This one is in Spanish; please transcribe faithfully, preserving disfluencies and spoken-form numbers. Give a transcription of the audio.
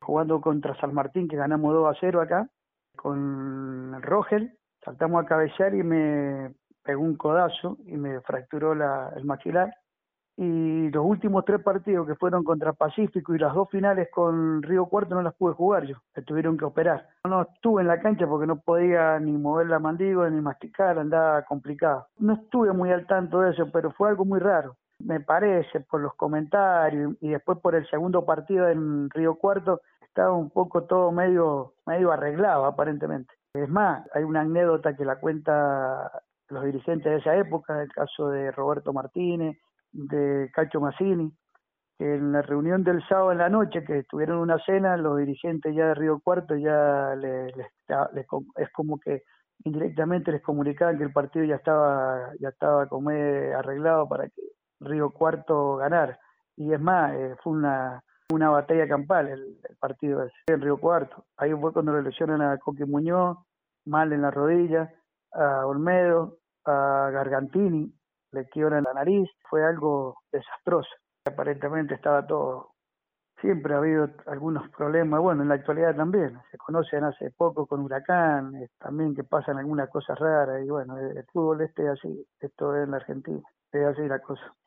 jugando contra San Martín, que ganamos dos a cero acá, con Rogel, saltamos a cabecear y me pegó un codazo y me fracturó la, el maxilar. Y los últimos tres partidos que fueron contra Pacífico y las dos finales con Río Cuarto no las pude jugar yo, me tuvieron que operar. No estuve en la cancha porque no podía ni mover la mandíbula ni masticar, andaba complicado. No estuve muy al tanto de eso, pero fue algo muy raro. Me parece, por los comentarios y después por el segundo partido en Río Cuarto, estaba un poco todo medio, medio arreglado aparentemente. Es más, hay una anécdota que la cuenta los dirigentes de esa época, el caso de Roberto Martínez, de Cacho Massini, que en la reunión del sábado en la noche, que estuvieron en una cena, los dirigentes ya de Río Cuarto ya les, les, les, es como que indirectamente les comunicaban que el partido ya estaba ya estaba como arreglado para que Río Cuarto ganara. Y es más, eh, fue una, una batalla campal el, el partido ese, en Río Cuarto. Ahí fue cuando le lesionan a Coqui Muñoz, mal en la rodilla, a Olmedo, a Gargantini, le quiebran la nariz, fue algo desastroso. Aparentemente estaba todo, siempre ha habido algunos problemas, bueno, en la actualidad también, se conocen hace poco con Huracán, eh, también que pasan algunas cosas raras, y bueno, el, el fútbol este es así, esto es en la Argentina, es así la cosa.